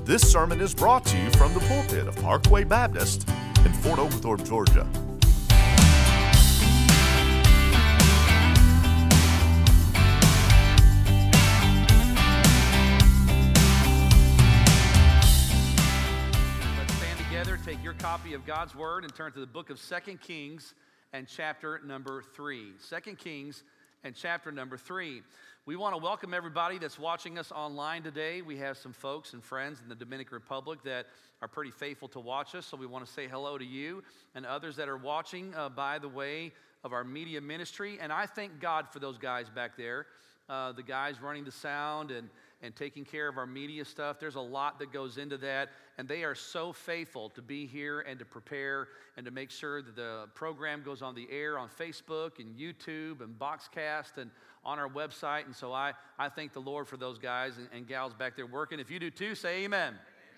This sermon is brought to you from the pulpit of Parkway Baptist in Fort Oglethorpe, Georgia. Let's stand together, take your copy of God's Word, and turn to the book of 2 Kings and chapter number 3. 2 Kings and chapter number 3. We want to welcome everybody that's watching us online today. We have some folks and friends in the Dominican Republic that are pretty faithful to watch us, so we want to say hello to you and others that are watching by the way of our media ministry. And I thank God for those guys back there, the guys running the sound and taking care of our media stuff. There's a lot that goes into that, and they are so faithful to be here and to prepare and to make sure that the program goes on the air on Facebook and YouTube and Boxcast and on our website. And so I thank the Lord for those guys and gals back there working. If you do too, say amen.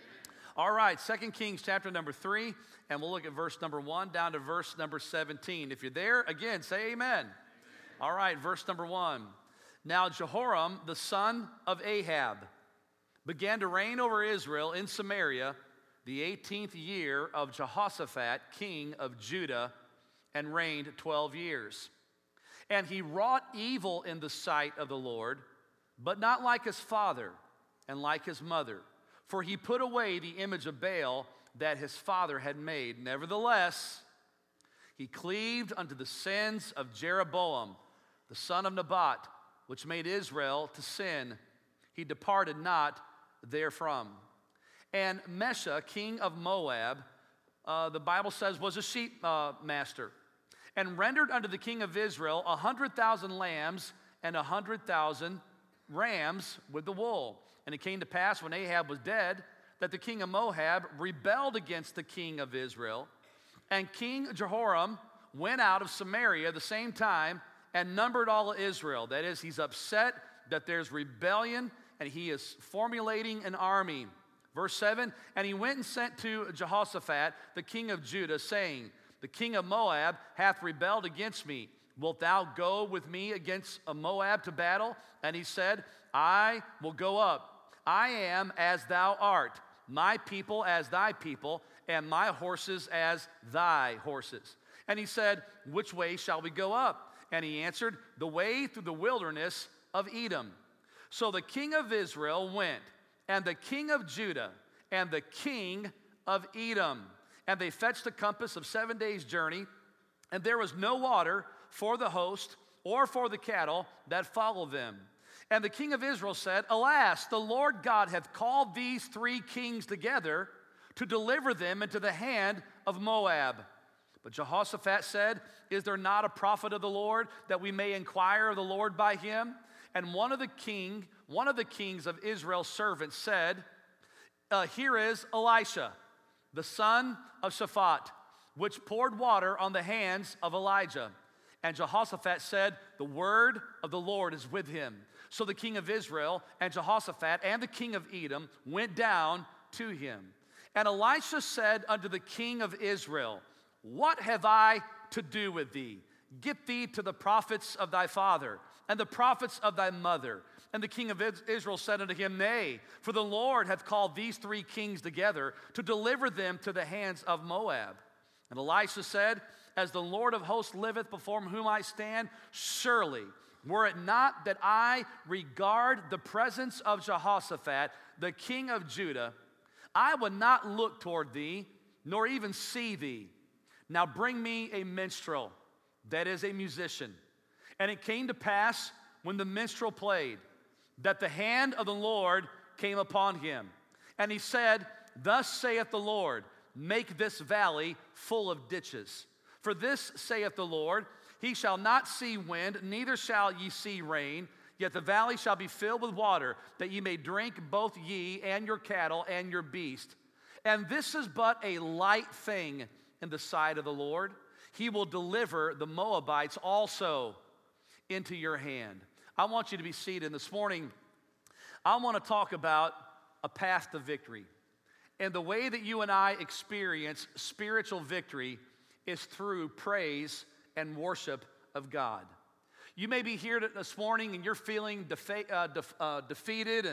All right, 2 Kings chapter number 3, and we'll look at verse number 1 down to verse number 17. If you're there, again, say amen. All right, verse number 1. Now Jehoram, the son of Ahab, began to reign over Israel in Samaria the 18th year of Jehoshaphat, king of Judah, and reigned 12 years. And he wrought evil in the sight of the Lord, but not like his father and like his mother, for he put away the image of Baal that his father had made. Nevertheless, he cleaved unto the sins of Jeroboam, the son of Nebat, which made Israel to sin. He departed not therefrom. And Mesha, king of Moab, the Bible says, was a sheep master, and rendered unto the king of Israel 100,000 lambs and 100,000 rams with the wool. And it came to pass, when Ahab was dead, that the king of Moab rebelled against the king of Israel. And King Jehoram went out of Samaria the same time and numbered all of Israel. That is, he's upset that there's rebellion, and he is formulating an army. Verse 7, and he went and sent to Jehoshaphat, the king of Judah, saying, the king of Moab hath rebelled against me. Wilt thou go with me against Moab to battle? And he said, I will go up. I am as thou art, my people as thy people, and my horses as thy horses. And he said, which way shall we go up? And he answered, the way through the wilderness of Edom. So the king of Israel went, and the king of Judah, and the king of Edom. And they fetched a compass of 7 days' journey, and there was no water for the host or for the cattle that followed them. And the king of Israel said, alas, the Lord God hath called these 3 kings together to deliver them into the hand of Moab. But Jehoshaphat said, is there not a prophet of the Lord, that we may inquire of the Lord by him? And one of the kings of Israel's servants said, here is Elisha, the son of Shaphat, which poured water on the hands of Elijah. And Jehoshaphat said, the word of the Lord is with him. So the king of Israel and Jehoshaphat and the king of Edom went down to him. And Elisha said unto the king of Israel, what have I to do with thee? Get thee to the prophets of thy father and the prophets of thy mother. And the king of Israel said unto him, nay, for the Lord hath called these 3 kings together to deliver them to the hands of Moab. And Elisha said, as the Lord of hosts liveth, before whom I stand, surely, were it not that I regard the presence of Jehoshaphat, the king of Judah, I would not look toward thee, nor even see thee. Now bring me a minstrel, that is a musician. And it came to pass, when the minstrel played, that the hand of the Lord came upon him. And he said, thus saith the Lord, make this valley full of ditches. For this saith the Lord, he shall not see wind, neither shall ye see rain, yet the valley shall be filled with water, that ye may drink, both ye and your cattle and your beast. And this is but a light thing in the sight of the Lord. He will deliver the Moabites also into your hand. I want you to be seated. This morning, I want to talk about a path to victory. And the way that you and I experience spiritual victory is through praise and worship of God. You may be here this morning and you're feeling defeated and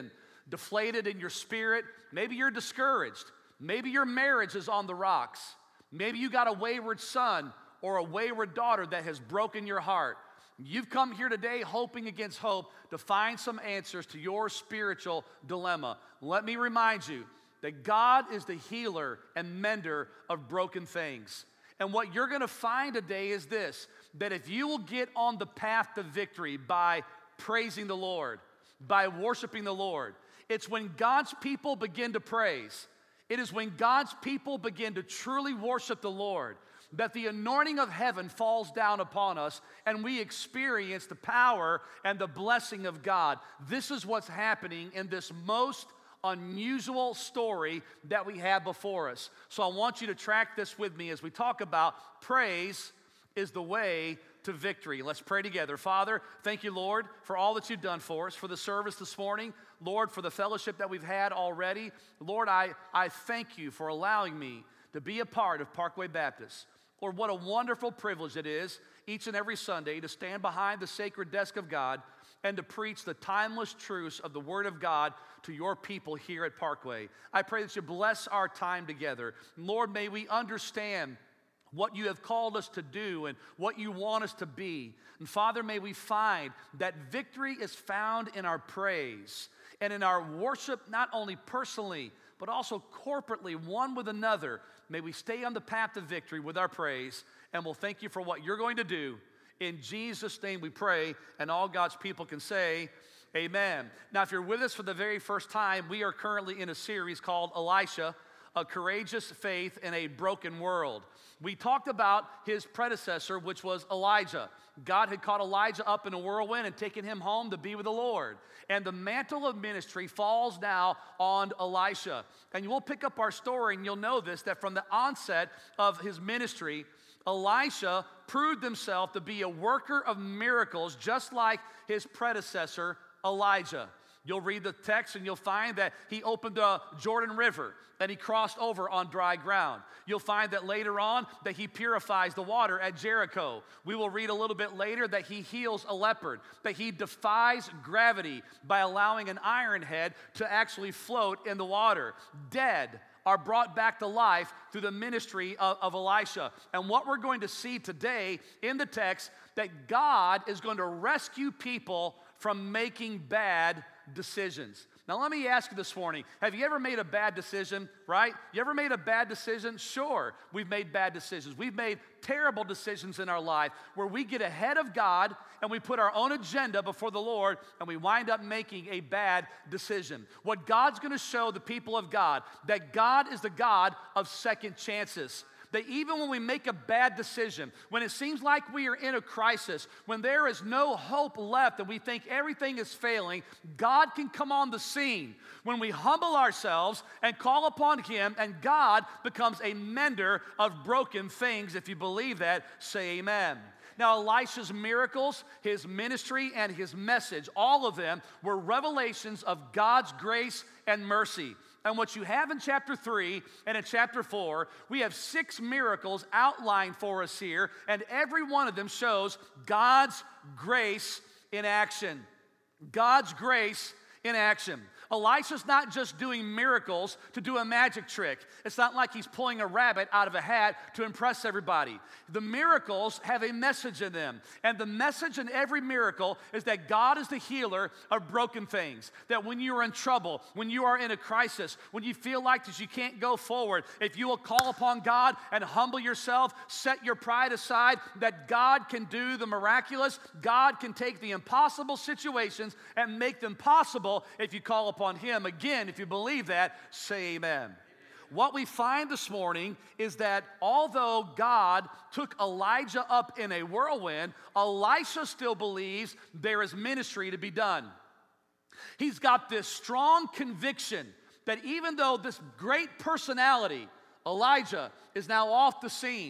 deflated in your spirit. Maybe you're discouraged. Maybe your marriage is on the rocks. Maybe you got a wayward son or a wayward daughter that has broken your heart. You've come here today hoping against hope to find some answers to your spiritual dilemma. Let me remind you that God is the healer and mender of broken things. And what you're going to find today is this, that if you will get on the path to victory by praising the Lord, by worshiping the Lord, it's when God's people begin to praise. It is when God's people begin to truly worship the Lord that the anointing of heaven falls down upon us and we experience the power and the blessing of God. This is what's happening in this most unusual story that we have before us. So I want you to track this with me as we talk about praise is the way to victory. Let's pray together. Father, thank you, Lord, for all that you've done for us, for the service this morning. Lord, for the fellowship that we've had already. Lord, I thank you for allowing me to be a part of Parkway Baptist. Lord, what a wonderful privilege it is each and every Sunday to stand behind the sacred desk of God and to preach the timeless truths of the Word of God to your people here at Parkway. I pray that you bless our time together. Lord, may we understand what you have called us to do and what you want us to be. And Father, may we find that victory is found in our praise and in our worship, not only personally, but also corporately, one with another. May we stay on the path to victory with our praise, and we'll thank you for what you're going to do. In Jesus' name we pray, and all God's people can say, amen. Now, if you're with us for the very first time, we are currently in a series called Elisha, A Courageous Faith in a Broken World. We talked about his predecessor, which was Elijah. God had caught Elijah up in a whirlwind and taken him home to be with the Lord. And the mantle of ministry falls now on Elisha. And we'll pick up our story, and you'll know this, that from the onset of his ministry, Elisha proved himself to be a worker of miracles, just like his predecessor, Elijah. You'll read the text and you'll find that he opened the Jordan River and he crossed over on dry ground. You'll find that later on that he purifies the water at Jericho. We will read a little bit later that he heals a leopard, that he defies gravity by allowing an iron head to actually float in the water. Dead are brought back to life through the ministry of Elisha. And what we're going to see today in the text, that God is going to rescue people from making bad decisions. Now let me ask you this morning, have you ever made a bad decision, right? You ever made a bad decision? Sure, we've made bad decisions. We've made terrible decisions in our life where we get ahead of God and we put our own agenda before the Lord and we wind up making a bad decision. What God's going to show the people of God, that God is the God of second chances. That even when we make a bad decision, when it seems like we are in a crisis, when there is no hope left and we think everything is failing, God can come on the scene. When we humble ourselves and call upon Him, and God becomes a mender of broken things. If you believe that, say amen. Now, Elisha's miracles, his ministry, and his message, all of them were revelations of God's grace and mercy. And what you have in chapter 3 and in chapter 4, we have 6 miracles outlined for us here, and every one of them shows God's grace in action. God's grace in action. Elisha's not just doing miracles to do a magic trick. It's not like he's pulling a rabbit out of a hat to impress everybody. The miracles have a message in them. And the message in every miracle is that God is the healer of broken things. That when you are in trouble, when you are in a crisis, when you feel like that you can't go forward, if you will call upon God and humble yourself, set your pride aside, that God can do the miraculous. God can take the impossible situations and make them possible if you call upon Him. Again, if you believe that, say amen. What we find this morning is that although God took Elijah up in a whirlwind, Elisha still believes there is ministry to be done. He's got this strong conviction that even though this great personality, Elijah, is now off the scene,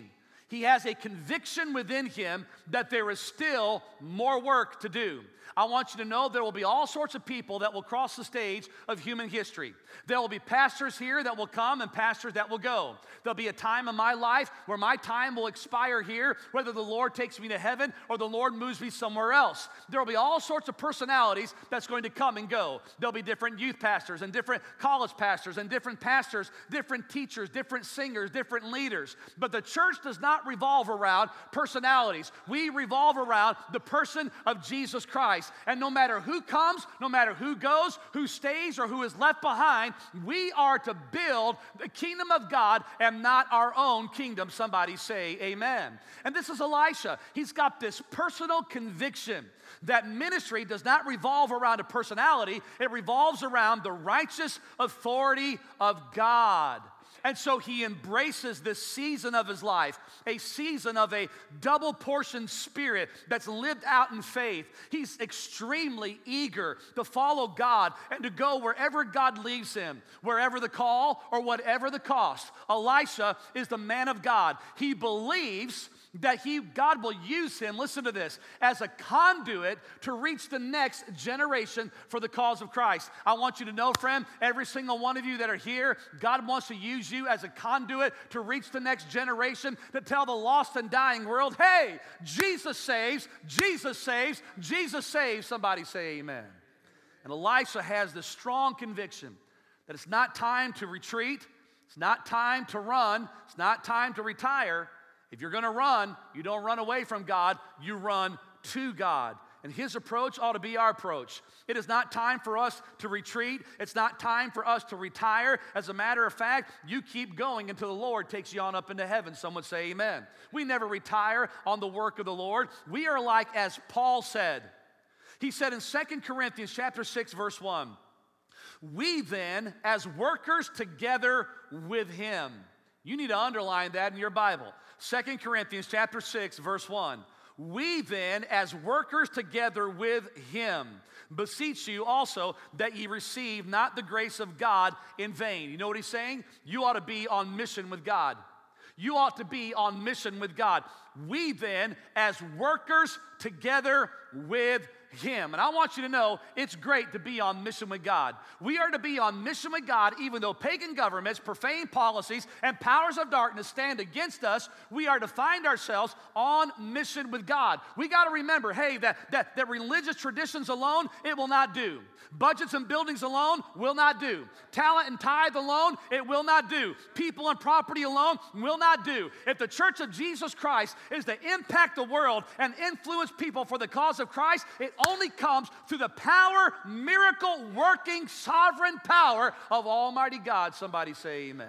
He has a conviction within him that there is still more work to do. I want you to know there will be all sorts of people that will cross the stage of human history. There will be pastors here that will come and pastors that will go. There'll be a time in my life where my time will expire here, whether the Lord takes me to heaven or the Lord moves me somewhere else. There will be all sorts of personalities that's going to come and go. There'll be different youth pastors and different college pastors and different pastors, different teachers, different singers, different leaders. But the church does not revolve around personalities. We revolve around the person of Jesus Christ. And no matter who comes, no matter who goes, who stays, or who is left behind, we are to build the kingdom of God and not our own kingdom. Somebody say amen. And this is Elisha. He's got this personal conviction that ministry does not revolve around a personality. It revolves around the righteous authority of God. And so he embraces this season of his life, a season of a double portion spirit that's lived out in faith. He's extremely eager to follow God and to go wherever God leads him, wherever the call or whatever the cost. Elisha is the man of God. He believes that God will use him, listen to this, as a conduit to reach the next generation for the cause of Christ. I want you to know, friend, every single one of you that are here, God wants to use you as a conduit to reach the next generation, to tell the lost and dying world, hey, Jesus saves, Jesus saves, Jesus saves. Somebody say amen. And Elisha has this strong conviction that it's not time to retreat, it's not time to run, it's not time to retire. If you're going to run, you don't run away from God, you run to God. And his approach ought to be our approach. It is not time for us to retreat. It's not time for us to retire. As a matter of fact, you keep going until the Lord takes you on up into heaven. Someone say amen. We never retire on the work of the Lord. We are like as Paul said. He said in 2 Corinthians chapter 6, verse 1, we then, as workers together with him. You need to underline that in your Bible. 2 Corinthians chapter 6, verse 1. We then, as workers together with him, beseech you also that ye receive not the grace of God in vain. You know what he's saying? You ought to be on mission with God. You ought to be on mission with God. We then, as workers together with him. And I want you to know it's great to be on mission with God. We are to be on mission with God even though pagan governments, profane policies, and powers of darkness stand against us. We are to find ourselves on mission with God. We got to remember, hey, that religious traditions alone, it will not do. Budgets and buildings alone will not do. Talent and tithe alone, it will not do. People and property alone will not do. If the church of Jesus Christ is to impact the world and influence people for the cause of Christ, it only comes through the power, miracle, working, sovereign power of Almighty God. Somebody say amen.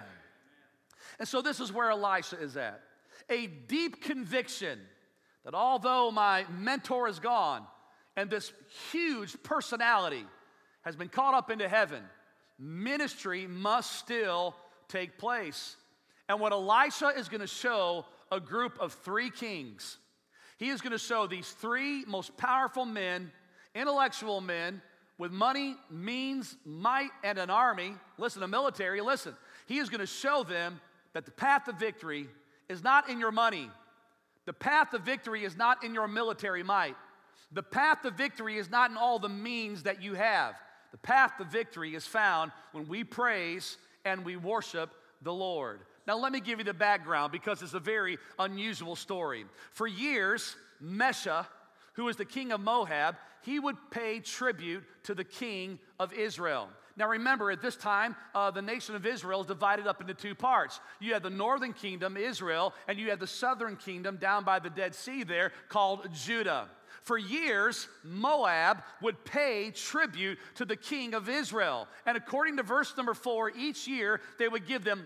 And so this is where Elisha is at. A deep conviction that although my mentor is gone and this huge personality has been caught up into heaven, ministry must still take place. And what Elisha is going to show a group of three kings. He is going to show these three most powerful men, intellectual men, with money, means, might, and an army. Listen, a military, listen. He is going to show them that the path of victory is not in your money. The path of victory is not in your military might. The path of victory is not in all the means that you have. The path of victory is found when we praise and we worship the Lord. Now, let me give you the background because it's a very unusual story. For years, Mesha, who was the king of Moab, he would pay tribute to the king of Israel. Now, remember, at this time, the nation of Israel is divided up into two parts. You had the northern kingdom, Israel, and you had the southern kingdom down by the Dead Sea there called Judah. For years, Moab would pay tribute to the king of Israel. And according to verse number 4, each year they would give them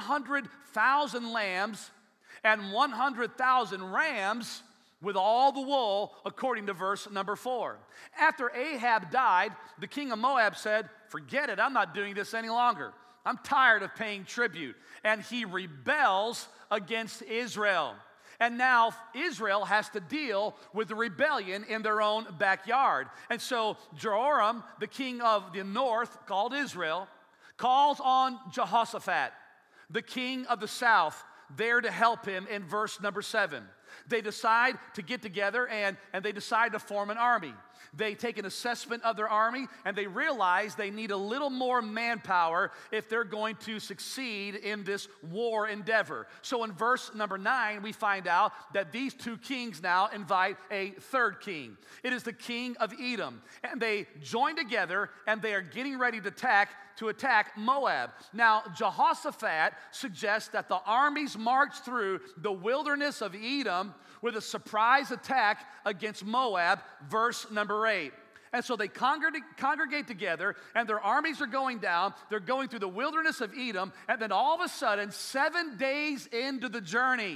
100,000 lambs and 100,000 rams with all the wool, according to verse number 4. After Ahab died, the king of Moab said, forget it, I'm not doing this any longer. I'm tired of paying tribute. And he rebels against Israel. And now Israel has to deal with the rebellion in their own backyard. And so Jehoram, the king of the north, called Israel, calls on Jehoshaphat, the king of the south, there to help him in verse number 7. They decide to get together and they decide to form an army. They take an assessment of their army and they realize they need a little more manpower if they're going to succeed in this war endeavor. So in verse number 9, we find out that these two kings now invite a third king. It is the king of Edom. And they join together and they are getting ready to attack Moab. Now, Jehoshaphat suggests that the armies march through the wilderness of Edom with a surprise attack against Moab, verse number 8. And so they congregate together, and their armies are going down. They're going through the wilderness of Edom, and then all of a sudden, 7 days into the journey,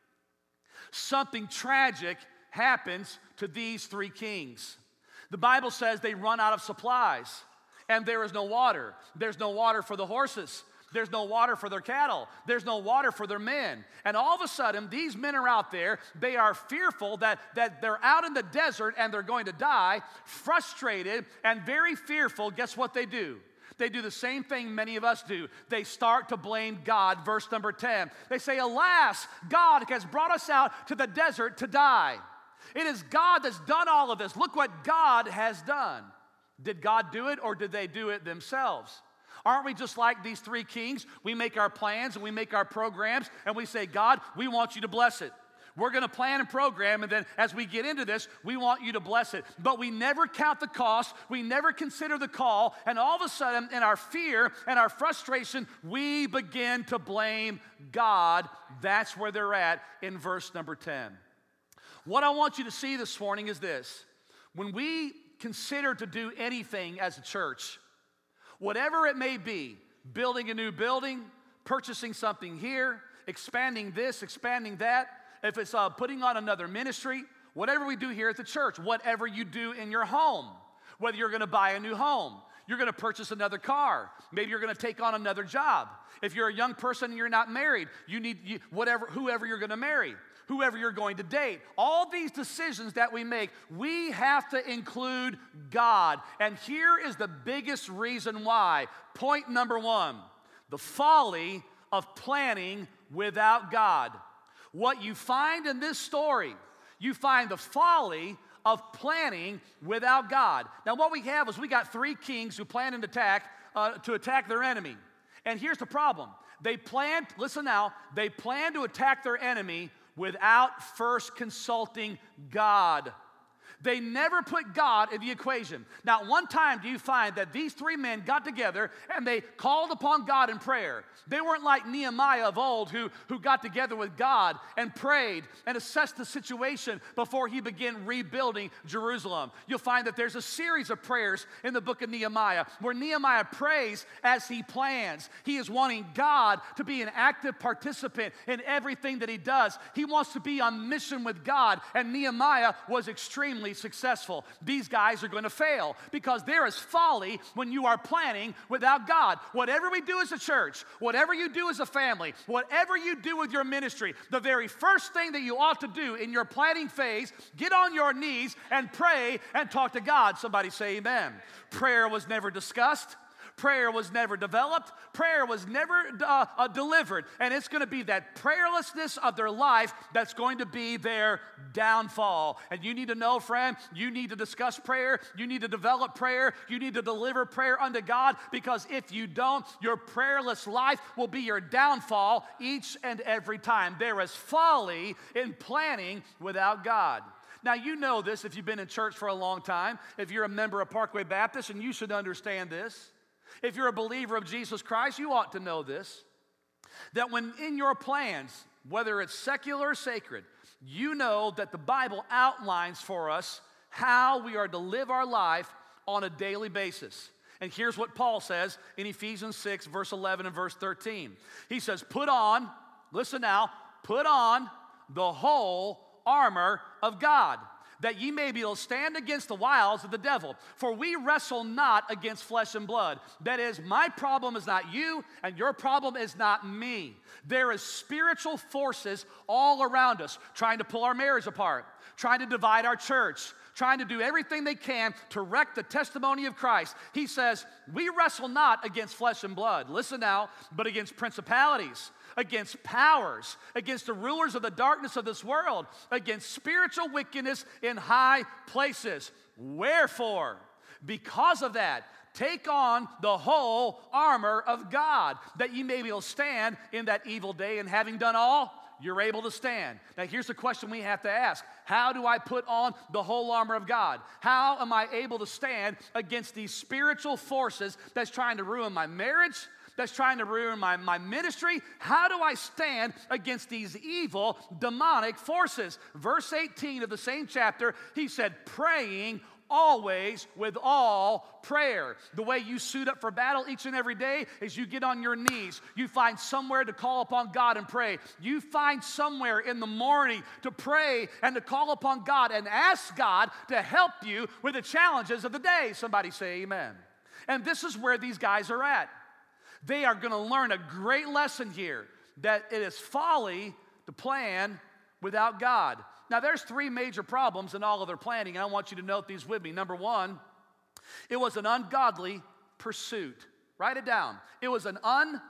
something tragic happens to these three kings. The Bible says they run out of supplies. And there is no water. There's no water for the horses. There's no water for their cattle. There's no water for their men. And all of a sudden, these men are out there. They are fearful that they're out in the desert and they're going to die, frustrated and very fearful. Guess what they do? They do the same thing many of us do. They start to blame God. Verse number 10. They say, alas, God has brought us out to the desert to die. It is God that's done all of this. Look what God has done. Did God do it or did they do it themselves? Aren't we just like these three kings? We make our plans and we make our programs and we say, God, we want you to bless it. We're going to plan and program, and then as we get into this, we want you to bless it. But we never count the cost. We never consider the call. And all of a sudden, in our fear and our frustration, we begin to blame God. That's where they're at in verse number 10. What I want you to see this morning is this. When we consider to do anything as a church, whatever it may be, building a new building, purchasing something here, expanding this, expanding that, if it's putting on another ministry, whatever we do here at the church, whatever you do in your home, whether you're going to buy a new home, you're going to purchase another car, maybe you're going to take on another job. If you're a young person and you're not married, whoever you're going to marry, whoever you're going to date. All these decisions that we make, we have to include God. And here is the biggest reason why. Point number 1, the folly of planning without God. What you find in this story, you find the folly of planning without God. Now what we have is we got three kings who plan an attack to attack their enemy. And here's the problem. They plan to attack their enemy without first consulting God. They never put God in the equation. Not one time do you find that these three men got together and they called upon God in prayer. They weren't like Nehemiah of old who got together with God and prayed and assessed the situation before he began rebuilding Jerusalem. You'll find that there's a series of prayers in the book of Nehemiah where Nehemiah prays as he plans. He is wanting God to be an active participant in everything that he does. He wants to be on mission with God, and Nehemiah was extremely successful. These guys are going to fail because there is folly when you are planning without God. Whatever we do as a church, whatever you do as a family, whatever you do with your ministry, the very first thing that you ought to do in your planning phase, get on your knees and pray and talk to God. Somebody say amen. Prayer was never discussed. Prayer was never developed. Prayer was never delivered. And it's going to be that prayerlessness of their life that's going to be their downfall. And you need to know, friend, you need to discuss prayer. You need to develop prayer. You need to deliver prayer unto God, because if you don't, your prayerless life will be your downfall each and every time. There is folly in planning without God. Now, you know this if you've been in church for a long time, if you're a member of Parkway Baptist, and you should understand this. If you're a believer of Jesus Christ, you ought to know this, that when in your plans, whether it's secular or sacred, you know that the Bible outlines for us how we are to live our life on a daily basis. And here's what Paul says in Ephesians 6, verse 11 and verse 13. He says, put on, listen now, put on the whole armor of God, that ye may be able to stand against the wiles of the devil. For we wrestle not against flesh and blood. That is, my problem is not you, and your problem is not me. There is spiritual forces all around us trying to pull our marriage apart, trying to divide our church, trying to do everything they can to wreck the testimony of Christ. He says, we wrestle not against flesh and blood, listen now, but against principalities, against powers, against the rulers of the darkness of this world, against spiritual wickedness in high places. Wherefore, because of that, take on the whole armor of God, that ye may be able to stand in that evil day, and having done all, you're able to stand. Now here's the question we have to ask. How do I put on the whole armor of God? How am I able to stand against these spiritual forces that's trying to ruin my marriage, that's trying to ruin my ministry? How do I stand against these evil demonic forces? Verse 18 of the same chapter, he said, praying always with all prayer. The way you suit up for battle each and every day is you get on your knees. You find somewhere to call upon God and pray. You find somewhere in the morning to pray and to call upon God and ask God to help you with the challenges of the day. Somebody say amen. And this is where these guys are at. They are going to learn a great lesson here, that it is folly to plan without God. Now, there's three major problems in all of their planning, and I want you to note these with me. Number one, it was an ungodly pursuit. Write it down. It was an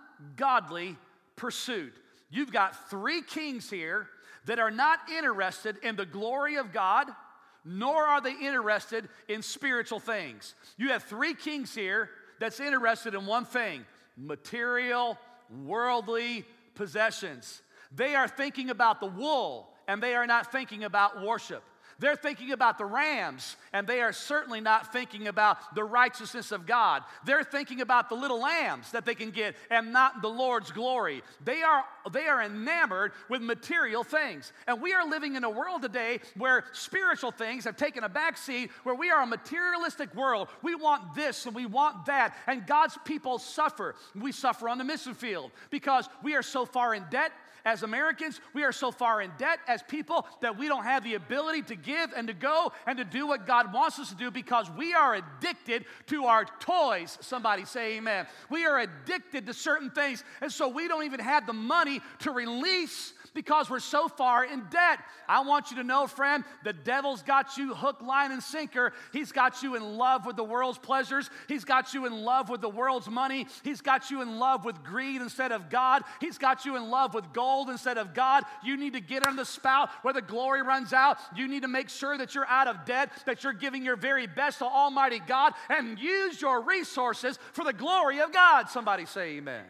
ungodly pursuit. You've got three kings here that are not interested in the glory of God, nor are they interested in spiritual things. You have three kings here that's interested in one thing: material, worldly possessions. They are thinking about the wool, and they are not thinking about worship. They're thinking about the rams, and they are certainly not thinking about the righteousness of God. They're thinking about the little lambs that they can get, and not the Lord's glory. They are enamored with material things. And we are living in a world today where spiritual things have taken a backseat, where we are a materialistic world. We want this and we want that, and God's people suffer. We suffer on the mission field because we are so far in debt. As Americans, we are so far in debt as people that we don't have the ability to give and to go and to do what God wants us to do, because we are addicted to our toys. Somebody say amen. We are addicted to certain things, and so we don't even have the money to release because we're so far in debt. I want you to know, friend, the devil's got you hook, line, and sinker. He's got you in love with the world's pleasures. He's got you in love with the world's money. He's got you in love with greed instead of God. He's got you in love with gold instead of God. You need to get on the spout where the glory runs out. You need to make sure that you're out of debt, that you're giving your very best to Almighty God, and use your resources for the glory of God. Somebody say amen.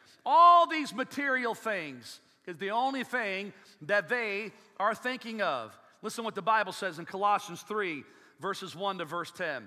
All these material things is the only thing that they are thinking of. Listen what the Bible says in Colossians 3, verses 1 to verse 10.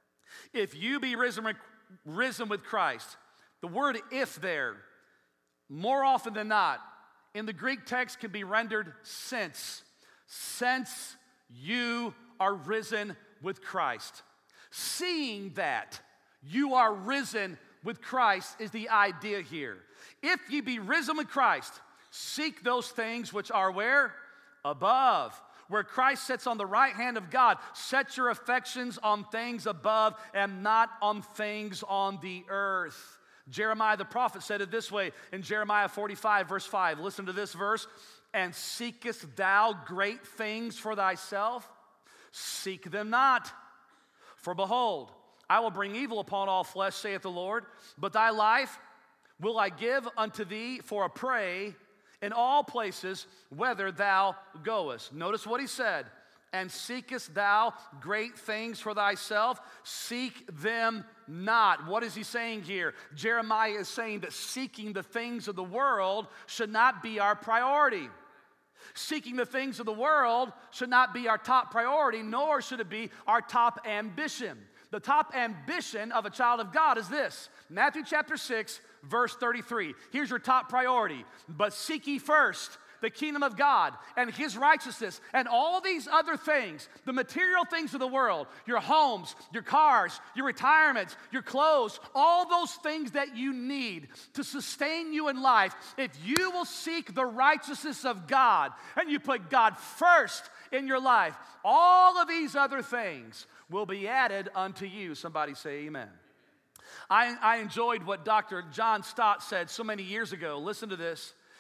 If you be risen with Christ, the word if there, more often than not, in the Greek text can be rendered since. Since you are risen with Christ. Seeing that you are risen with Christ is the idea here. If ye be risen with Christ, seek those things which are where? Above. Where Christ sits on the right hand of God. Set your affections on things above and not on things on the earth. Jeremiah the prophet said it this way in Jeremiah 45, verse 5. Listen to this verse. And seekest thou great things for thyself? Seek them not. For behold, I will bring evil upon all flesh, saith the Lord. But thy life will I give unto thee for a prey in all places, whither thou goest. Notice what he said. And seekest thou great things for thyself? Seek them not. What is he saying here? Jeremiah is saying that seeking the things of the world should not be our priority. Seeking the things of the world should not be our top priority, nor should it be our top ambition. The top ambition of a child of God is this. Matthew chapter 6, verse 33. Here's your top priority. But seek ye first the kingdom of God and his righteousness, and all these other things, the material things of the world, your homes, your cars, your retirements, your clothes, all those things that you need to sustain you in life, if you will seek the righteousness of God and you put God first in your life, all of these other things will be added unto you. Somebody say amen. I enjoyed what Dr. John Stott said so many years ago. Listen to this.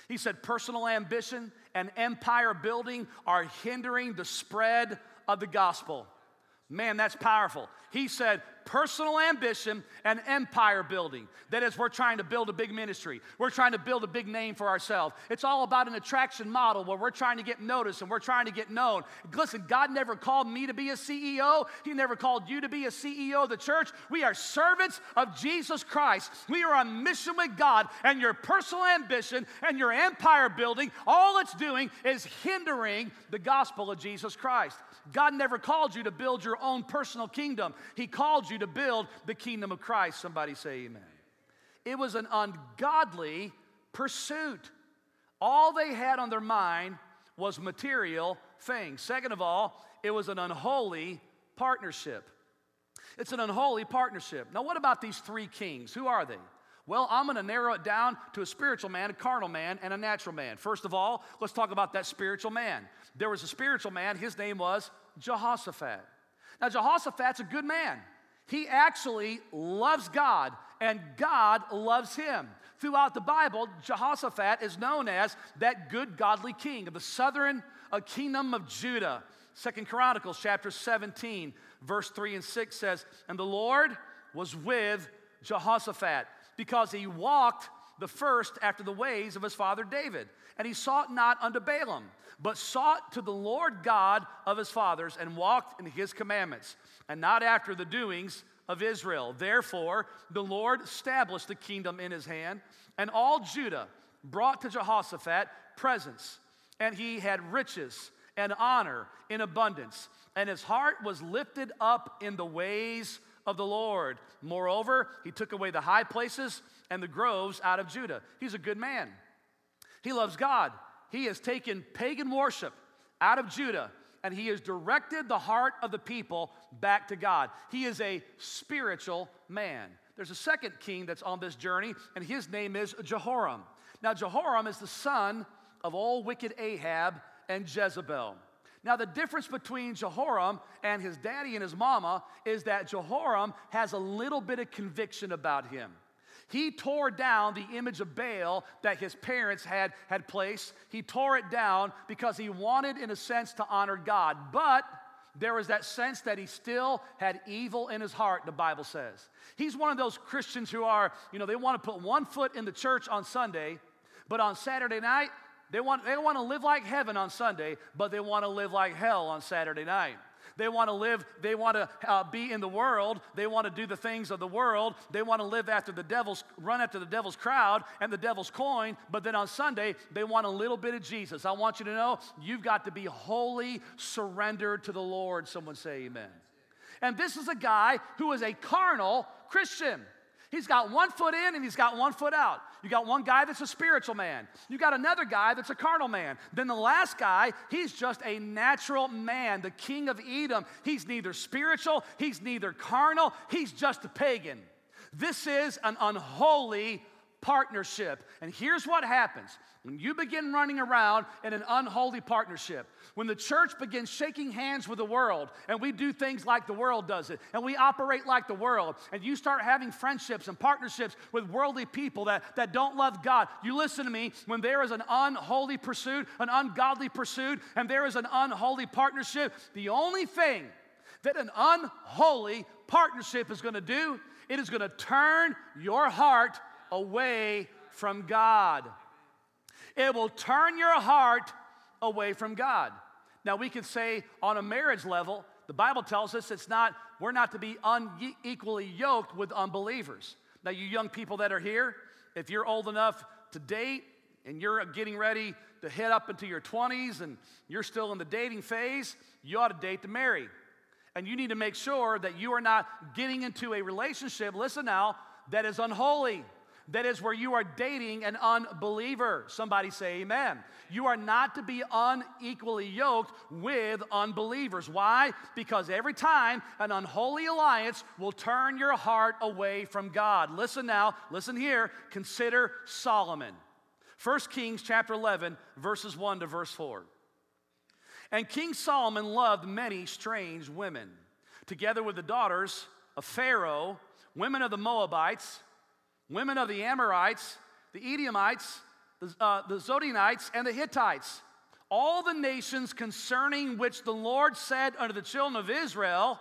He said personal ambition and empire building are hindering the spread of the gospel. Man, that's powerful. He said personal ambition and empire building. That is, we're trying to build a big ministry. We're trying to build a big name for ourselves. It's all about an attraction model where we're trying to get noticed and we're trying to get known. Listen, God never called me to be a CEO. He never called you to be a CEO of the church. We are servants of Jesus Christ. We are on mission with God, and your personal ambition and your empire building, all it's doing is hindering the gospel of Jesus Christ. God never called you to build your own personal kingdom. He called you to build the kingdom of Christ. Somebody say amen. It was an ungodly pursuit. All they had on their mind was material things. Second of all, it was an unholy partnership. It's an unholy partnership. Now, what about these three kings? Who are they? Well, I'm going to narrow it down to a spiritual man, a carnal man, and a natural man. First of all, let's talk about that spiritual man. There was a spiritual man. His name was Jehoshaphat. Now, Jehoshaphat's a good man. He actually loves God, and God loves him. Throughout the Bible, Jehoshaphat is known as that good, godly king of the southern kingdom of Judah. 2 Chronicles chapter 17, verse 3 and 6 says, "And the Lord was with Jehoshaphat, because he walked the first after the ways of his father David. And he sought not unto Balaam, but sought to the Lord God of his fathers, and walked in his commandments, and not after the doings of Israel. Therefore the Lord established the kingdom in his hand, and all Judah brought to Jehoshaphat presents, and he had riches and honor in abundance, and his heart was lifted up in the ways of the Lord. Moreover, he took away the high places and the groves out of Judah." He's a good man. He loves God. He has taken pagan worship out of Judah, and he has directed the heart of the people back to God. He is a spiritual man. There's a second king that's on this journey, and his name is Jehoram. Now, Jehoram is the son of old wicked Ahab and Jezebel. Now, the difference between Jehoram and his daddy and his mama is that Jehoram has a little bit of conviction about him. He tore down the image of Baal that his parents had placed. He tore it down because he wanted, in a sense, to honor God. But there was that sense that he still had evil in his heart, the Bible says. He's one of those Christians who are, they want to put one foot in the church on Sunday, but on Saturday night, they want to live like heaven on Sunday, but they want to live like hell on Saturday night. They want to be in the world. They want to do the things of the world. They want to run after the devil's crowd and the devil's coin, but then on Sunday, they want a little bit of Jesus. I want you to know, you've got to be wholly surrendered to the Lord. Someone say amen. And this is a guy who is a carnal Christian. He's got one foot in and he's got one foot out. You got one guy that's a spiritual man. You got another guy that's a carnal man. Then the last guy, he's just a natural man, the king of Edom. He's neither spiritual, he's neither carnal, he's just a pagan. This is an unholy partnership. And here's what happens. When you begin running around in an unholy partnership, when the church begins shaking hands with the world, and we do things like the world does it, and we operate like the world, and you start having friendships and partnerships with worldly people that don't love God, you listen to me, when there is an unholy pursuit, an ungodly pursuit, and there is an unholy partnership, the only thing that an unholy partnership is going to do, it is going to turn your heart away from God. It will turn your heart away from God. Now, we could say on a marriage level, the Bible tells us we're not to be unequally yoked with unbelievers. Now, you young people that are here, if you're old enough to date and you're getting ready to head up into your 20s and you're still in the dating phase, you ought to date to marry. And you need to make sure that you are not getting into a relationship, listen now, that is unholy. That is where you are dating an unbeliever. Somebody say amen. You are not to be unequally yoked with unbelievers. Why? Because every time an unholy alliance will turn your heart away from God. Listen now, listen here. Consider Solomon. 1 Kings chapter 11, verses 1 to verse 4. "And King Solomon loved many strange women, together with the daughters of Pharaoh, women of the Moabites, women of the Amorites, the Edomites, the Zidonites, and the Hittites. All the nations concerning which the Lord said unto the children of Israel,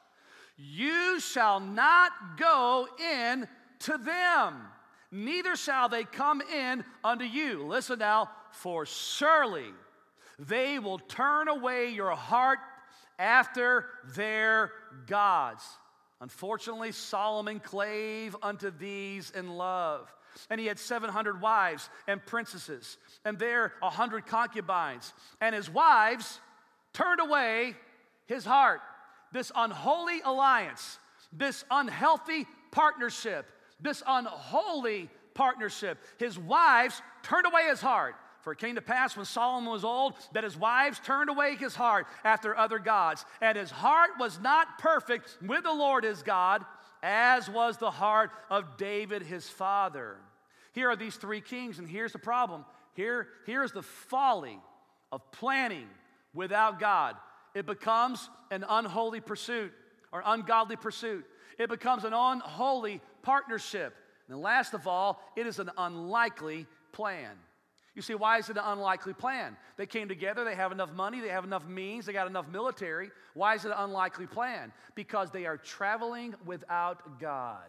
you shall not go in to them, neither shall they come in unto you. Listen now, for surely they will turn away your heart after their gods. Unfortunately, Solomon clave unto these in love. And he had 700 wives and princesses, and there 100 concubines. And his wives turned away his heart. This unholy alliance, this unhealthy partnership, this unholy partnership. His wives turned away his heart. For it came to pass when Solomon was old that his wives turned away his heart after other gods. And his heart was not perfect with the Lord his God, as was the heart of David his father. Here are these three kings, and here's the problem. Here's the folly of planning without God. It becomes an unholy pursuit or ungodly pursuit. It becomes an unholy partnership. And last of all, it is an unlikely plan. You see, why is it an unlikely plan? They came together, they have enough money, they have enough means, they got enough military. Why is it an unlikely plan? Because they are traveling without God.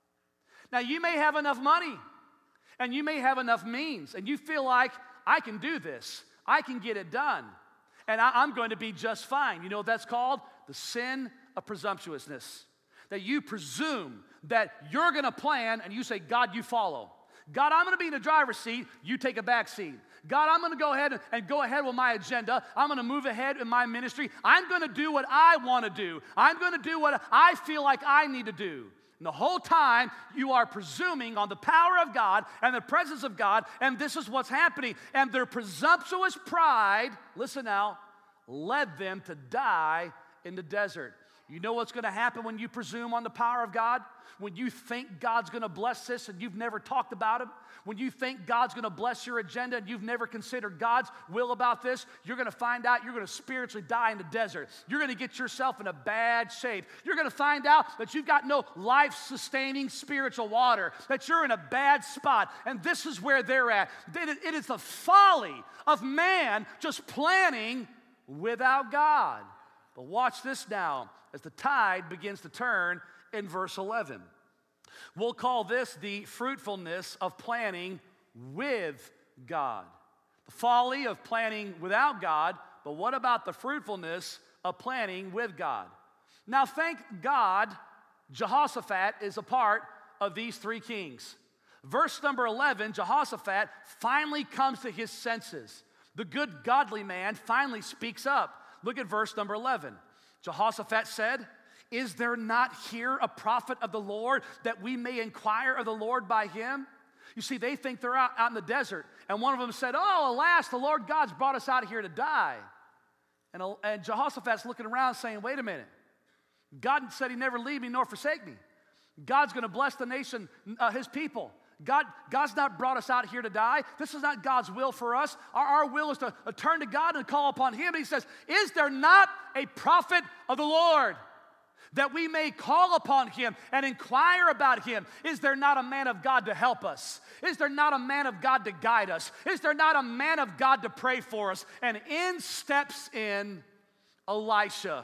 Now, you may have enough money, and you may have enough means, and you feel like, I can do this, I can get it done, and I'm going to be just fine. You know what that's called? The sin of presumptuousness. That you presume that you're going to plan, and you say, God, you follow. God, I'm going to be in the driver's seat, you take a back seat. God, I'm going to go ahead and go ahead with my agenda. I'm going to move ahead in my ministry. I'm going to do what I want to do. I'm going to do what I feel like I need to do. And the whole time, you are presuming on the power of God and the presence of God, and this is what's happening. And their presumptuous pride, listen now, led them to die in the desert. You know what's going to happen when you presume on the power of God? When you think God's going to bless this and you've never talked about Him, when you think God's going to bless your agenda and you've never considered God's will about this, you're going to find out you're going to spiritually die in the desert. You're going to get yourself in a bad shape. You're going to find out that you've got no life-sustaining spiritual water, that you're in a bad spot, and this is where they're at. It is the folly of man just planning without God. But watch this now as the tide begins to turn in verse 11. We'll call this the fruitfulness of planning with God. The folly of planning without God, but what about the fruitfulness of planning with God? Now, thank God, Jehoshaphat is a part of these three kings. Verse number 11, Jehoshaphat finally comes to his senses. The good, godly man finally speaks up. Look at verse number 11. Jehoshaphat said, is there not here a prophet of the Lord that we may inquire of the Lord by him? You see, they think they're out in the desert. And one of them said, oh, alas, the Lord God's brought us out here to die. And Jehoshaphat's looking around saying, wait a minute. God said he'd never leave me nor forsake me. God's going to bless the nation, his people. God's not brought us out here to die. This is not God's will for us. Our will is to turn to God and call upon him. And he says, is there not a prophet of the Lord that we may call upon him and inquire about him? Is there not a man of God to help us? Is there not a man of God to guide us? Is there not a man of God to pray for us? And in steps in Elisha,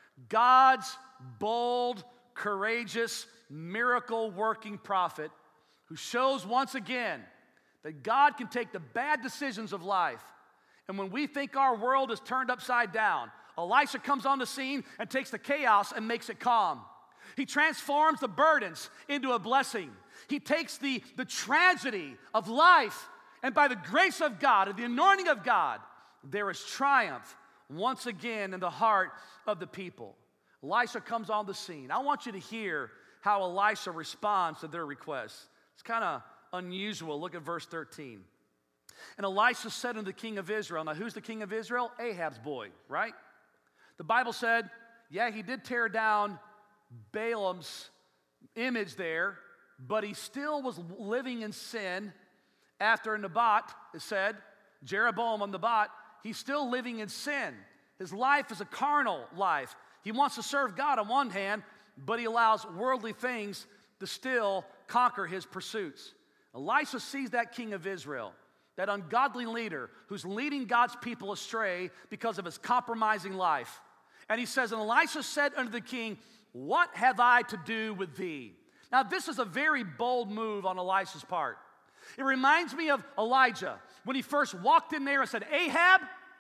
God's bold, courageous, miracle-working prophet, who shows once again that God can take the bad decisions of life. And when we think our world is turned upside down, Elisha comes on the scene and takes the chaos and makes it calm. He transforms the burdens into a blessing. He takes the tragedy of life, and by the grace of God and the anointing of God, there is triumph once again in the heart of the people. Elisha comes on the scene. I want you to hear how Elisha responds to their requests. It's kind of unusual. Look at verse 13. And Elisha said unto the king of Israel. Now, who's the king of Israel? Ahab's boy, right? The Bible said, yeah, he did tear down Balaam's image there, but he still was living in sin after Naboth, it said, Jeroboam of Naboth, he's still living in sin. His life is a carnal life. He wants to serve God on one hand, but he allows worldly things to still conquer his pursuits. Elisha sees that king of Israel, that ungodly leader who's leading God's people astray because of his compromising life. And he says, and Elisha said unto the king, what have I to do with thee? Now, this is a very bold move on Elisha's part. It reminds me of Elijah when he first walked in there and said, Ahab,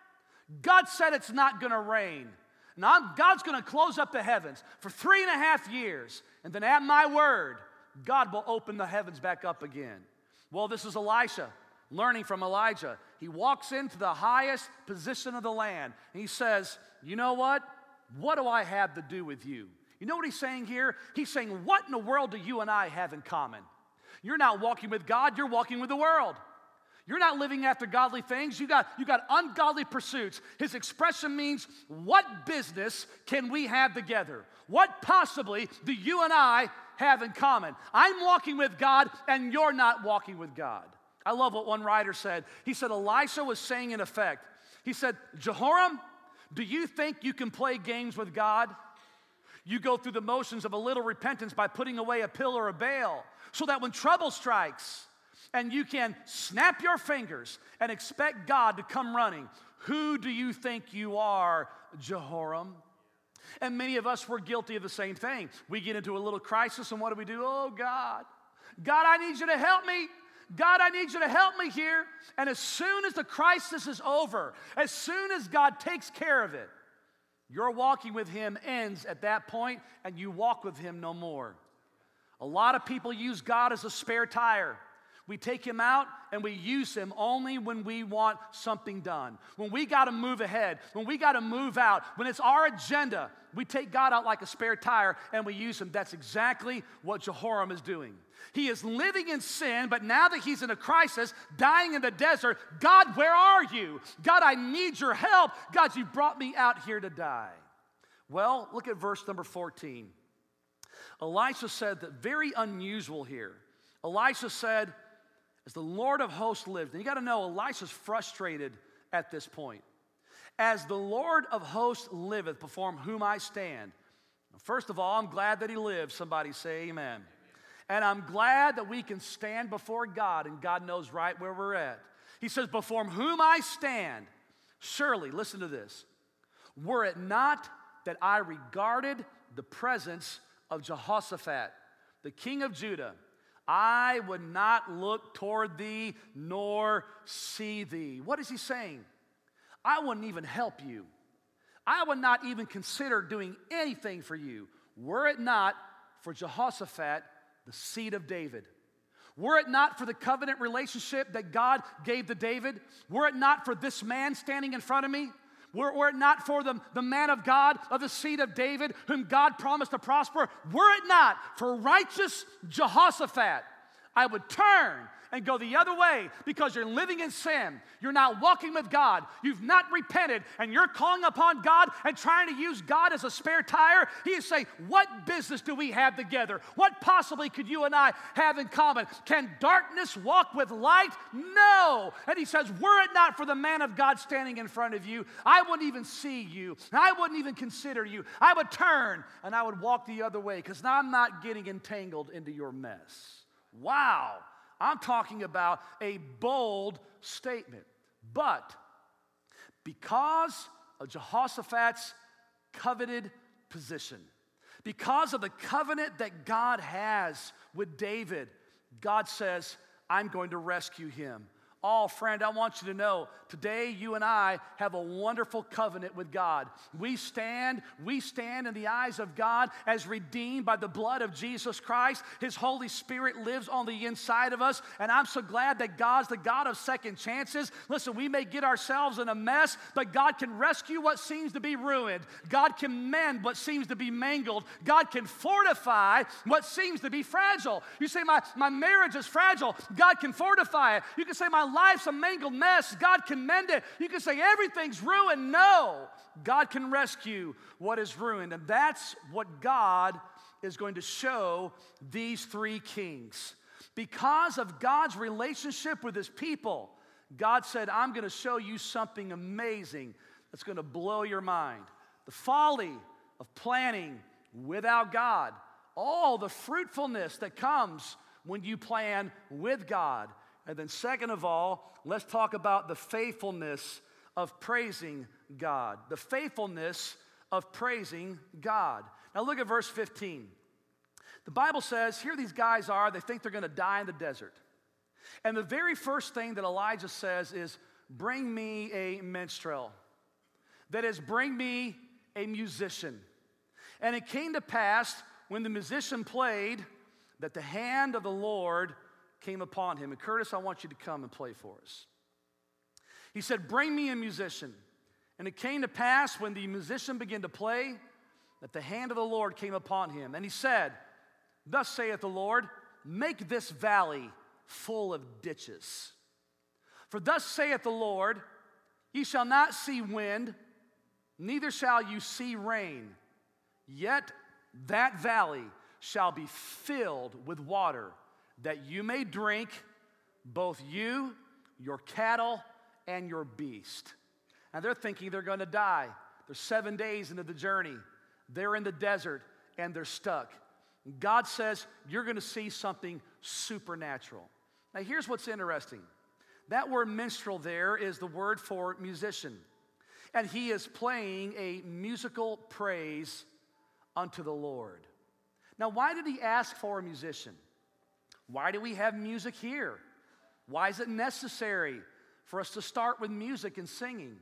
God said it's not going to rain. Now, God's going to close up the heavens for 3.5 years. And then at my word, God will open the heavens back up again. Well, this is Elisha learning from Elijah. He walks into the highest position of the land. And he says, you know what? What do I have to do with you? You know what he's saying here? He's saying, what in the world do you and I have in common? You're not walking with God, you're walking with the world. You're not living after godly things. You got ungodly pursuits. His expression means, what business can we have together? What possibly do you and I have in common? I'm walking with God and you're not walking with God. I love what one writer said. He said, Elisha was saying in effect, he said, Jehoram, do you think you can play games with God? You go through the motions of a little repentance by putting away a pillar of Baal, so that when trouble strikes and you can snap your fingers and expect God to come running. Who do you think you are, Jehoram? And many of us were guilty of the same thing. We get into a little crisis and what do? Oh, God, I need you to help me. God, I need you to help me here. And as soon as the crisis is over, as soon as God takes care of it, your walking with him ends at that point, and you walk with him no more. A lot of people use God as a spare tire. We take him out and we use him only when we want something done. When we got to move ahead, when we got to move out, when it's our agenda, we take God out like a spare tire and we use him. That's exactly what Jehoram is doing. He is living in sin, but now that he's in a crisis, dying in the desert, God, where are you? God, I need your help. God, you brought me out here to die. Well, look at verse number 14. Elisha said that very unusual here. Elisha said, as the Lord of hosts lived, and you got to know, Elisha's frustrated at this point. As the Lord of hosts liveth, before whom I stand. First of all, I'm glad that he lives. Somebody say amen. And I'm glad that we can stand before God, and God knows right where we're at. He says, before whom I stand, surely, listen to this, were it not that I regarded the presence of Jehoshaphat, the king of Judah, I would not look toward thee nor see thee. What is he saying? I wouldn't even help you. I would not even consider doing anything for you, were it not for Jehoshaphat, the seed of David. Were it not for the covenant relationship that God gave to David, were it not for this man standing in front of me, were it not for the man of God of the seed of David whom God promised to prosper, were it not for righteous Jehoshaphat, I would turn and go the other way because you're living in sin. You're not walking with God. You've not repented, and you're calling upon God and trying to use God as a spare tire. He is saying, what business do we have together? What possibly could you and I have in common? Can darkness walk with light? No. And he says, were it not for the man of God standing in front of you, I wouldn't even see you. I wouldn't even consider you. I would turn and I would walk the other way because now I'm not getting entangled into your mess. Wow. I'm talking about a bold statement. But because of Jehoshaphat's coveted position, because of the covenant that God has with David, God says, I'm going to rescue him. Oh, friend, I want you to know, today you and I have a wonderful covenant with God. We stand in the eyes of God as redeemed by the blood of Jesus Christ. His Holy Spirit lives on the inside of us, and I'm so glad that God's the God of second chances. Listen, we may get ourselves in a mess, but God can rescue what seems to be ruined. God can mend what seems to be mangled. God can fortify what seems to be fragile. You say, my marriage is fragile. God can fortify it. You can say, my life's a mangled mess. God can mend it. You can say everything's ruined. No, God can rescue what is ruined. And that's what God is going to show these three kings. Because of God's relationship with his people, God said, I'm going to show you something amazing that's going to blow your mind. The folly of planning without God. All the fruitfulness that comes when you plan with God. And then second of all, let's talk about the faithfulness of praising God. The faithfulness of praising God. Now look at verse 15. The Bible says, here these guys are, they think they're going to die in the desert. And the very first thing that Elijah says is, bring me a minstrel. That is, bring me a musician. And it came to pass, when the musician played, that the hand of the Lord came upon him. And Curtis, I want you to come and play for us. He said, bring me a musician. And it came to pass, when the musician began to play, that the hand of the Lord came upon him. And he said, thus saith the Lord, make this valley full of ditches. For thus saith the Lord, ye shall not see wind, neither shall you see rain, yet that valley shall be filled with water, that you may drink, both you, your cattle, and your beast. And they're thinking they're going to die. They're 7 days into the journey. They're in the desert, and they're stuck. God says, you're going to see something supernatural. Now, here's what's interesting. That word minstrel there is the word for musician. And he is playing a musical praise unto the Lord. Now, why did he ask for a musician? Why do we have music here? Why is it necessary for us to start with music and singing?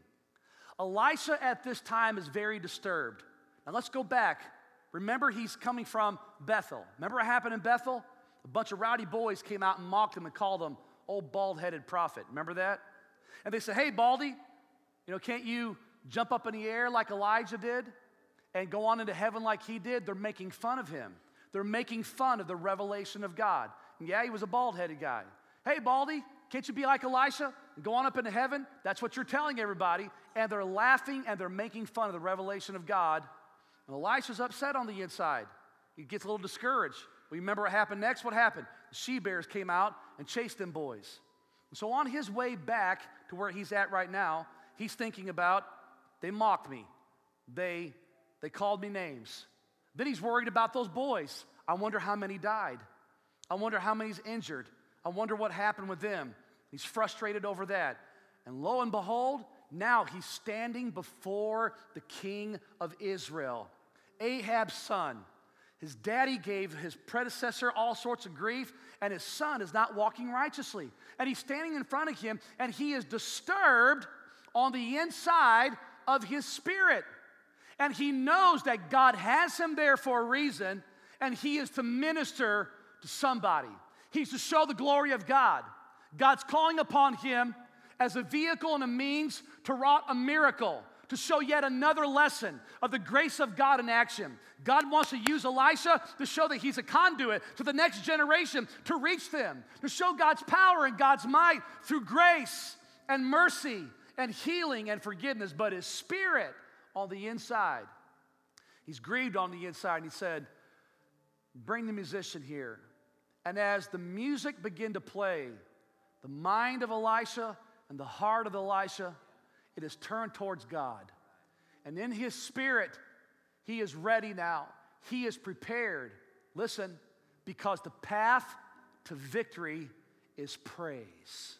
Elisha at this time is very disturbed. Now, let's go back. Remember, he's coming from Bethel. Remember what happened in Bethel? A bunch of rowdy boys came out and mocked him and called him old bald-headed prophet. Remember that? And they said, hey, Baldy, can't you jump up in the air like Elijah did and go on into heaven like he did? They're making fun of him. They're making fun of the revelation of God. And yeah, he was a bald-headed guy. Hey, Baldy, can't you be like Elisha and go on up into heaven? That's what you're telling everybody. And they're laughing and they're making fun of the revelation of God. And Elisha's upset on the inside. He gets a little discouraged. Well, you remember what happened next? What happened? The she-bears came out and chased them boys. And so on his way back to where he's at right now, he's thinking about, they mocked me. They called me names. Then he's worried about those boys. I wonder how many died. I wonder how many's injured. I wonder what happened with them. He's frustrated over that. And lo and behold, now he's standing before the king of Israel, Ahab's son. His daddy gave his predecessor all sorts of grief, and his son is not walking righteously. And he's standing in front of him, and he is disturbed on the inside of his spirit. And he knows that God has him there for a reason, and he is to minister to somebody. He's to show the glory of God. God's calling upon him as a vehicle and a means to wrought a miracle, to show yet another lesson of the grace of God in action. God wants to use Elisha to show that he's a conduit to the next generation, to reach them, to show God's power and God's might through grace and mercy and healing and forgiveness. But his spirit on the inside, he's grieved on the inside, and he said, bring the musician here. And as the music began to play, the mind of Elisha and the heart of Elisha, it is turned towards God. And in his spirit, he is ready now. He is prepared. Listen, because the path to victory is praise.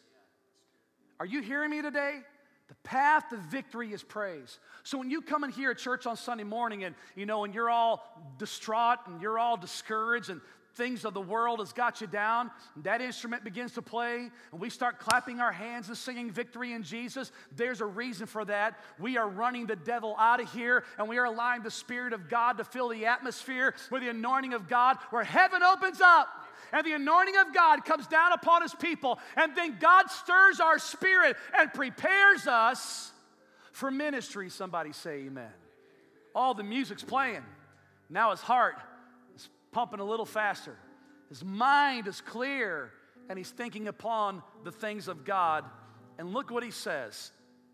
Are you hearing me today? The path to victory is praise. So when you come in here at church on Sunday morning and you're all distraught and you're all discouraged and things of the world has got you down, and that instrument begins to play, and we start clapping our hands and singing victory in Jesus, there's a reason for that. We are running the devil out of here, and we are allowing the Spirit of God to fill the atmosphere with the anointing of God, where heaven opens up, and the anointing of God comes down upon his people, and then God stirs our spirit and prepares us for ministry. Somebody say amen. All the music's playing. Now his heart pumping a little faster. His mind is clear, and he's thinking upon the things of God. And look what he says.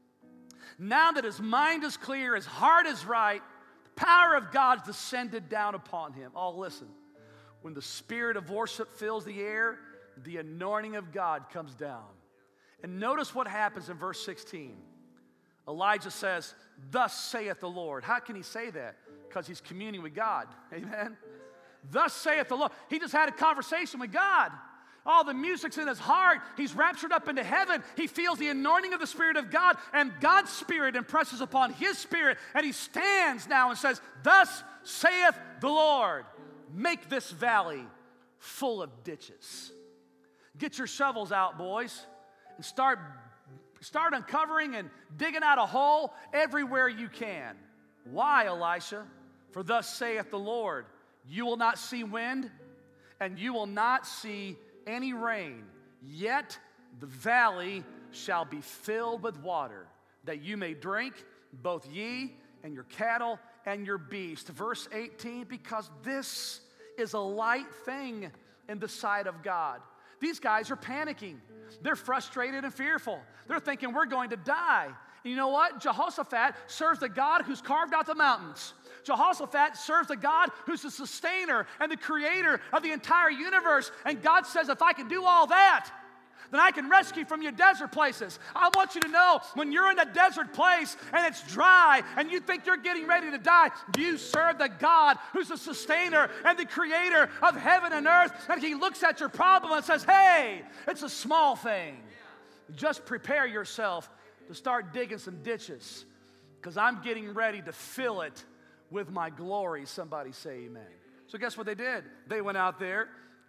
Now that his mind is clear, his heart is right, the power of God's descended down upon him. Oh, listen. When the spirit of worship fills the air, the anointing of God comes down. And notice what happens in verse 16. Elijah says, thus saith the Lord. How can he say that? Because he's communing with God. Amen? Thus saith the Lord. He just had a conversation with God. Oh, the music's in his heart. He's raptured up into heaven. He feels the anointing of the Spirit of God, and God's Spirit impresses upon his spirit, and he stands now and says, "Thus saith the Lord, make this valley full of ditches." Get your shovels out, boys, and start uncovering and digging out a hole everywhere you can. Why, Elisha? For thus saith the Lord, you will not see wind, and you will not see any rain, yet the valley shall be filled with water, that you may drink, both ye and your cattle and your beast. Verse 18, because this is a light thing in the sight of God. These guys are panicking. They're frustrated and fearful. They're thinking, we're going to die. And you know what? Jehoshaphat serves the God who's carved out the mountains. Jehoshaphat serves the God who's the sustainer and the creator of the entire universe. And God says, if I can do all that, then I can rescue from your desert places. I want you to know, when you're in a desert place and it's dry and you think you're getting ready to die, you serve the God who's the sustainer and the creator of heaven and earth. And he looks at your problem and says, hey, it's a small thing. Just prepare yourself to start digging some ditches, because I'm getting ready to fill it with my glory. Somebody say amen. So guess what they did? They went out there,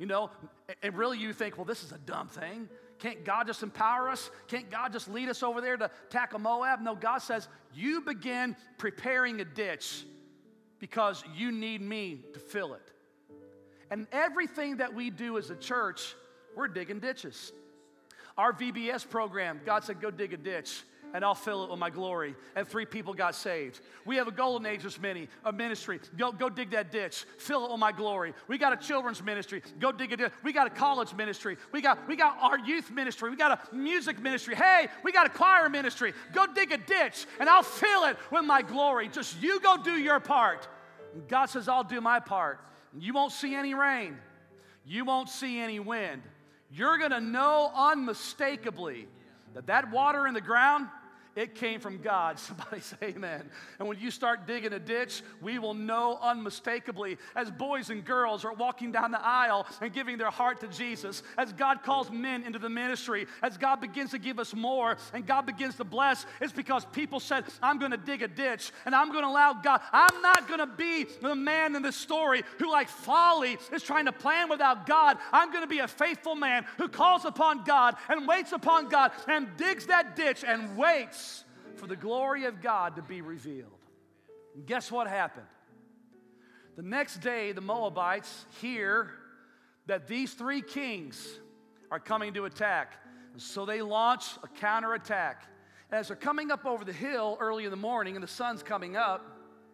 and really you think, well, this is a dumb thing. Can't God just empower us? Can't God just lead us over there to tackle Moab? No, God says, you begin preparing a ditch because you need me to fill it. And everything that we do as a church, we're digging ditches. Our VBS program, God said, go dig a ditch, and I'll fill it with my glory. And 3 people got saved. We have a Golden Ages ministry. Go dig that ditch. Fill it with my glory. We got a children's ministry. Go dig a ditch. We got a college ministry. We got our youth ministry. We got a music ministry. Hey, we got a choir ministry. Go dig a ditch, and I'll fill it with my glory. Just you go do your part. And God says, I'll do my part. You won't see any rain. You won't see any wind. You're going to know unmistakably that water in the ground, it came from God. Somebody say amen. And when you start digging a ditch, we will know unmistakably as boys and girls are walking down the aisle and giving their heart to Jesus, as God calls men into the ministry, as God begins to give us more and God begins to bless. It's because people said, I'm going to dig a ditch and I'm going to allow God. I'm not going to be the man in the story who, like folly, is trying to plan without God. I'm going to be a faithful man who calls upon God and waits upon God and digs that ditch and waits for the glory of God to be revealed. And guess what happened? The next day, the Moabites hear that these 3 kings are coming to attack. So they launch a counterattack. As they're coming up over the hill early in the morning and the sun's coming up,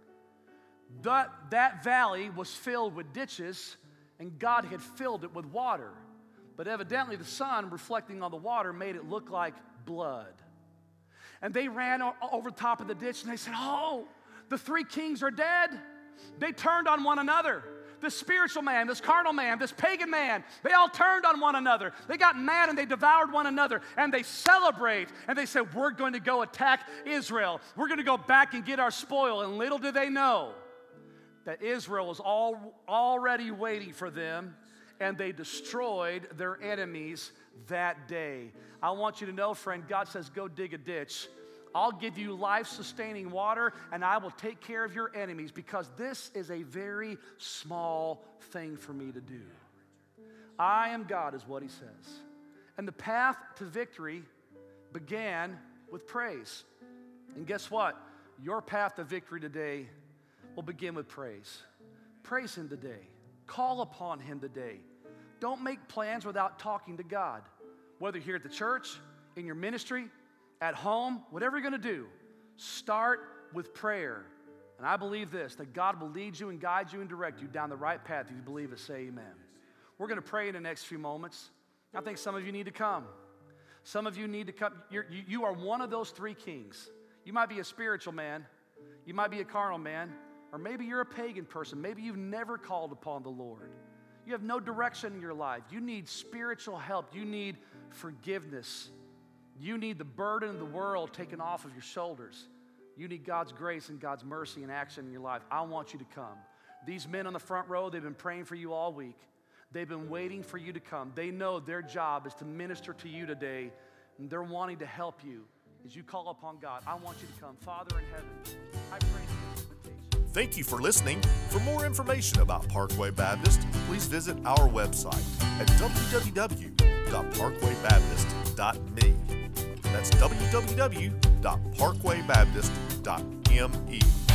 that valley was filled with ditches, and God had filled it with water. But evidently the sun reflecting on the water made it look like blood. And they ran over top of the ditch and they said, oh, the 3 kings are dead. They turned on one another. This spiritual man, this carnal man, this pagan man, they all turned on one another. They got mad and they devoured one another, and they celebrate and they said, we're going to go attack Israel. We're going to go back and get our spoil. And little did they know that Israel was already waiting for them, and they destroyed their enemies that day. I want you to know, friend, God says, go dig a ditch. I'll give you life-sustaining water, and I will take care of your enemies, because this is a very small thing for me to do. I am God, is what he says. And the path to victory began with praise. And guess what? Your path to victory today will begin with praise. Praise him today. Call upon him today. Don't make plans without talking to God. Whether here at the church, in your ministry, at home, whatever you're going to do, start with prayer. And I believe this, that God will lead you and guide you and direct you down the right path. If you believe it, say amen. We're going to pray in the next few moments. I think some of you need to come. Some of you need to come. You are one of those 3 kings. You might be a spiritual man. You might be a carnal man. Or maybe you're a pagan person. Maybe you've never called upon the Lord. You have no direction in your life. You need spiritual help. You need forgiveness. You need the burden of the world taken off of your shoulders. You need God's grace and God's mercy and action in your life. I want you to come. These men on the front row, they've been praying for you all week. They've been waiting for you to come. They know their job is to minister to you today, and they're wanting to help you as you call upon God. I want you to come. Father in heaven, I pray for this invitation. Thank you for listening. For more information about Parkway Baptist, please visit our website at www.parkwaybaptist.me. That's www.parkwaybaptist.me.